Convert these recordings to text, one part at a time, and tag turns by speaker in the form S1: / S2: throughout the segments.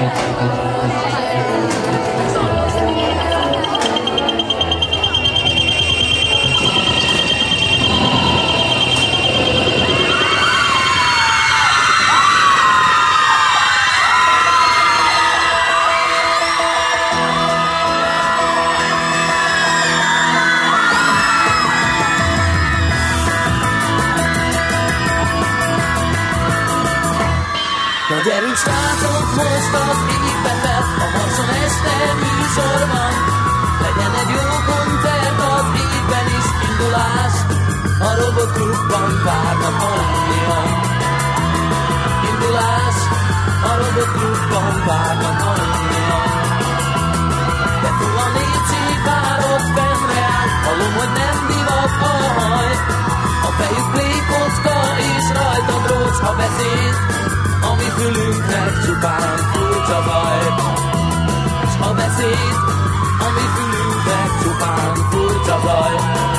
S1: Gyerünk srácok, most az égbe fel, a Marson este műsor van. Legyen egy jó koncert az égben is, indulás, a Robot Klubban várnak annyian. Indulás, a Robot Klubban várnak annyian. De túl a népség várod fennre áll, hallom, hogy nem divat a haj. A fejük plékocka és rajta drócs, ha beszél, ami fülünknek csupán furcsa zaj. S a beszéd, ami fülünknek csupán furcsa zaj.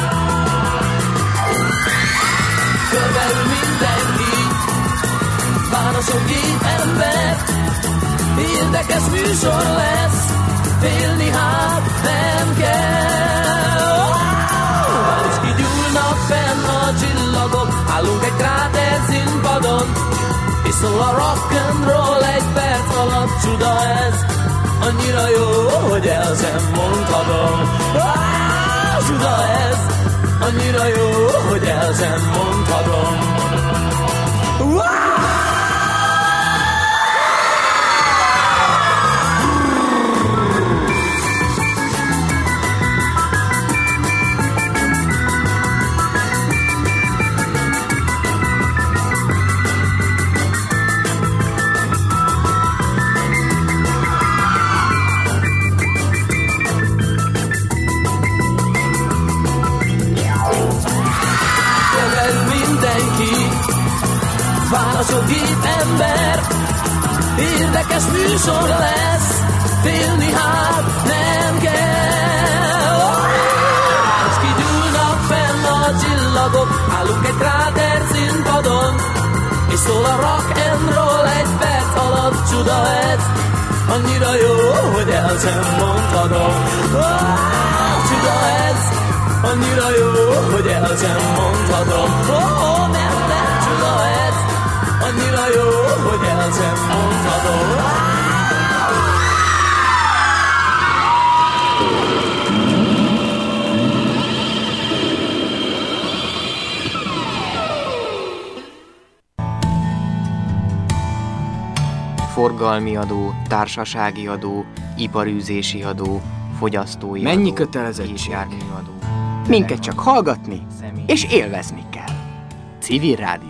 S1: Körbeül mindenki, városok, gép, ember, érdekes műsor lesz, félni hát nem kell. És kigyúlnak fenn a csillagok, állunk egy kráter színpadon, és szól a rock'n'roll egy perc alatt, csuda ez, annyira jó, hogy el sem mondhatom. Csuda ez, annyira jó, hogy el sem mondhatom. Városok, gép, ember, érdekes műsor lesz, félni hát nem kell. És kigyúlnak fenn a csillagok, állunk egy kráter színpadon, és szól a rock'n'roll egy perc alatt, csuda ez, annyira jó, hogy el sem mondhatom. Csuda ez, annyira jó, hogy el sem mondhatom. Nem, csuda ez, annyira jó, hogy el sem mondhatom.
S2: Forgalmi adó, társasági adó, iparűzési adó, fogyasztói adó.
S3: Mennyi kötelezettség?
S2: Járműadó.
S3: Minket csak hallgatni és élvezni kell. Civil rádióadó.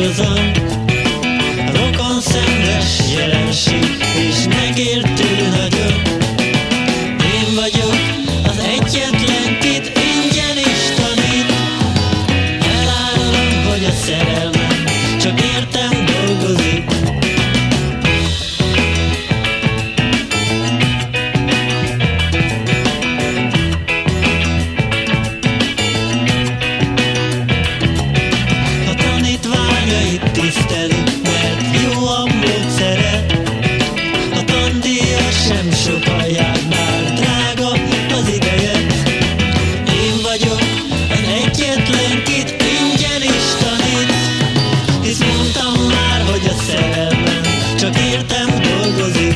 S4: dolgozom. Rokon szenves jelenség, és megértő nagyon. Én vagyok az egyetlen, kit ingyen is tanít. Elárulom, hogy a szerelmem csak értem dolgozik. A tanítványait tisztelik, mert jó a módszere. A tandíja sem sokan jár, bár drága az ideje. Én vagyok az egyetlen, kit ingyen is tanít. Hisz mondtam már, hogy a szerelmem csak értem dolgozik.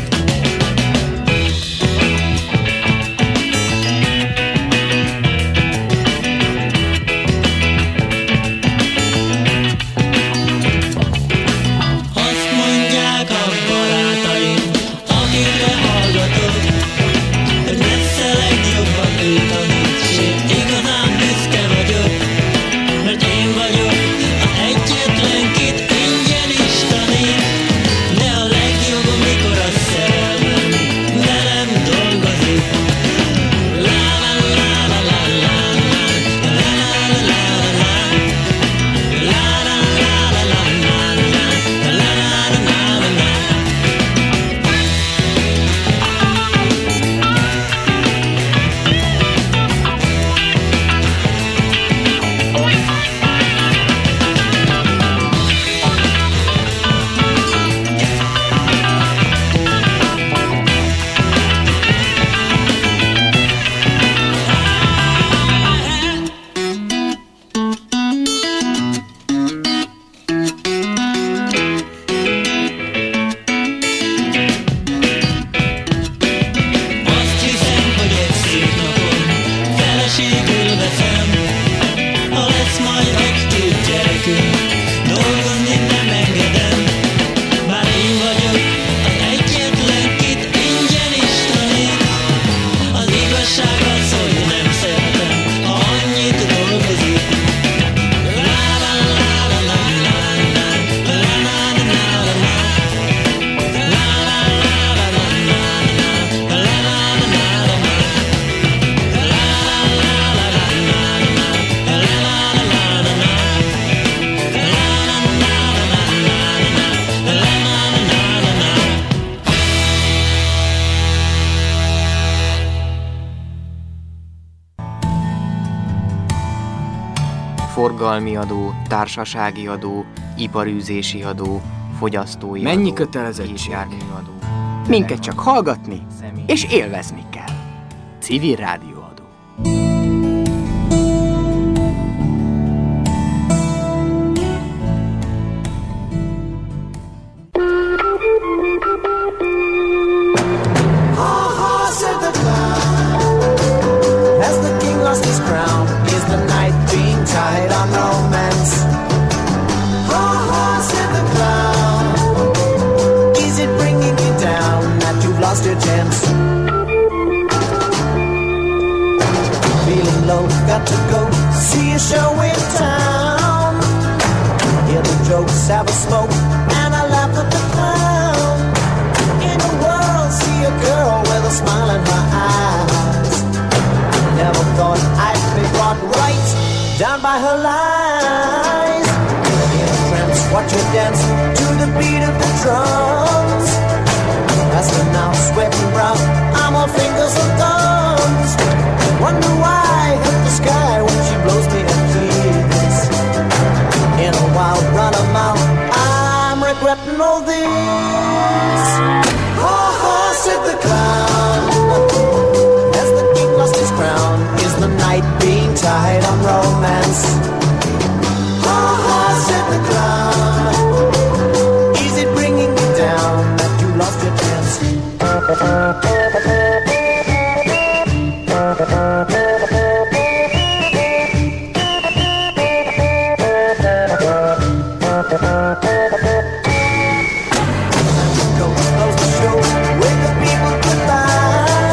S4: Azt mondják a barátaim, akikre hallgatok, hogy messze legjobban ő tanít, s én igazán büszke vagyok, mert én vagyok az egyetlen, kit ingyen is tanít. De a legjobb, amikor a szerelmem velem dolgozik. La la la la la la la la la la la la la la la la la. Azt hiszem, hogy egy szép napon feleségül veszem. Ha lesz majd egy-két gyerekünk, dolgozni nem engedem. Bár én vagyok az egyetlen, kit ingyen is tanít. Az igazság az, hogy nem szeretem, ha annyit dolgozik. La la la la la la la la la la la la. La la la la la la la la la la la.
S2: Forgalmi adó, társasági adó, iparűzési adó, fogyasztói
S3: Mennyi
S2: adó,
S3: kötelezettség?
S2: gépjárműadó,
S3: Minket csak hallgatni
S2: személy-
S3: és élvezni kell. Civil rádióadó.
S1: Ha-ha, said the clown, as the king lost his crown, is the night being tied on romance? Ha-ha, said the clown, is it bringing you down that you've lost your chance? Feeling low, got to go see a show in town. Hear the jokes, have a smoke, and I laugh at the clown. In a world, see a girl with a smile in her eyes. Never thought I'd be brought right down by her lies. In a trance, watch her dance to the beat of the drums. As her now sweating brown, I'm all fingers and thumbs. Wonder why I hit the sky when she blows me a kiss. In a wild run of mouth, I'm regretting all this. Ha-ha, said the clown, as the king lost his crown, is the night being tied on romance? Ha-ha, said the clown, is it bringing you down that you lost your chance?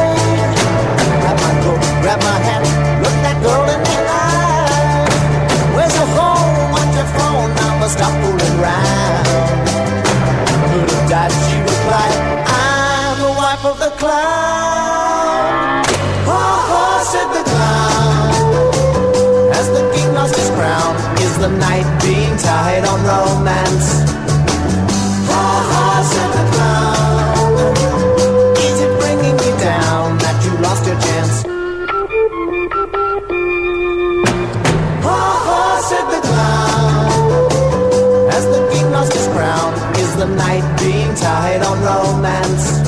S1: Grab my hat, look that girl in the eye. rolling round. Who'd have died? She replied, I'm the wife of the clown. Ha ha, said the clown, as the king lost his crown. Is the night being tied on romance? Ha ha, said the clown, is it bringing you down that you lost your chance? Ha ha, said the clown, as the king lost his crown. Is the night being tied on romance?